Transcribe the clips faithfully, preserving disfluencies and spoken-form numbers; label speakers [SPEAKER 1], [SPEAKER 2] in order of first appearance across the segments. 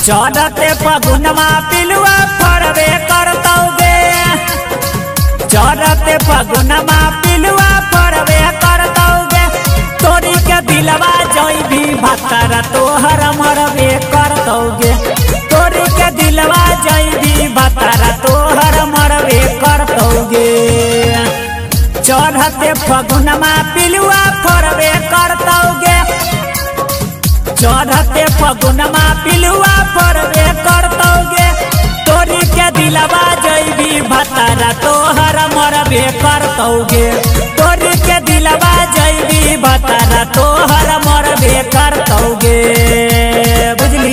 [SPEAKER 1] चढ़ते फगुनमा पिलुआ फरबे करतौगे। चढ़ते फगुनमा पिलुआ फरबे करतौगे। तोरी के दिलवा जइबी भतर तोहर मरबे करतौगे। तोरी के दिलवा जइबी भतर तोहर मरबे करतौगे। चढ़ते फगुनमा पिलुआ फरबे करतौगे। चढ़ते फगुनमा पिलुआ फरबे करतौगे। तोरी के दिलवा जइबी भतर तोहर मरबे करतौगे। तोरी के दिलवा जइबी भतर तोहर मरबे करतौगे। बुझली?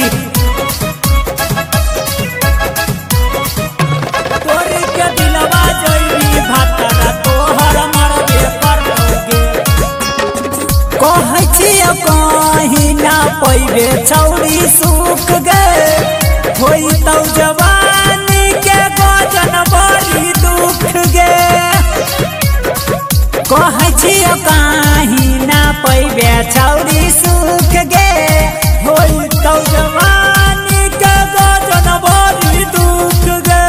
[SPEAKER 1] तोरी के दिलवा जइबी भतर तोहर मरबे करतौगे। कहै छियै कहीं ना पैबे छौरी सुख गए। होई तौ जवानी के गजन बड़ी दुख गे। कहै छियै कहीं ना पैबे छौरी सुख गे। होई तौ जवानी के गजन बड़ी दुख गे।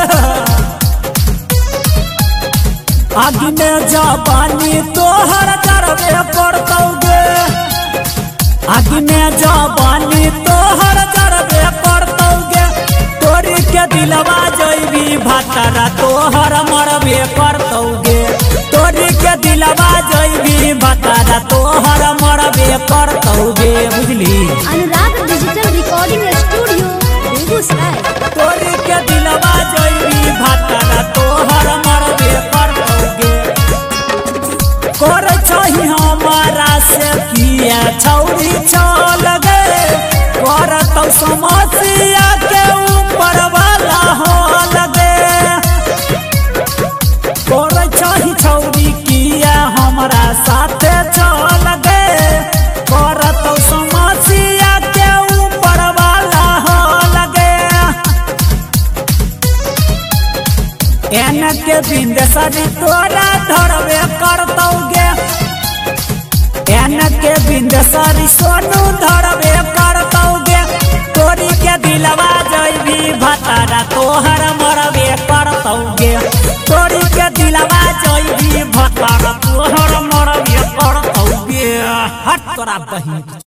[SPEAKER 1] अग्नि जवानी तोहर करबे करतौगे। अग्नि जवानी तोहर करबे करतौगे। तोरी के दिलवा जइबी भतर तोहर मरबे करतौगे। तोरी के दिलवा जइबी भतर तोहर मरबे करतौगे। बुझली?
[SPEAKER 2] Anurag digital recording studio Begusarai.
[SPEAKER 1] तोरी के दिलवा जइबी भतर तोहर मरबे करतौगे। कर छही हमारा से किया छौरी चल गए। करतौ समस्या के ऊपर वाला हो लगे। कर छही छौरी किया हमरा साथे चल गए। करतौ समस्या के ऊपर वाला हो लगे। एन के बिंद सरी तोरा धरबे करतौगे। एन के बिंद सारी सोनू धरबे करतौगे। तोरी के दिलवा जइबी भतर तोहर मरबे करतौगे। तोरी के दिलवा जइबी भतर तोहर मरबे करतौगे। हट तोरा बहिन।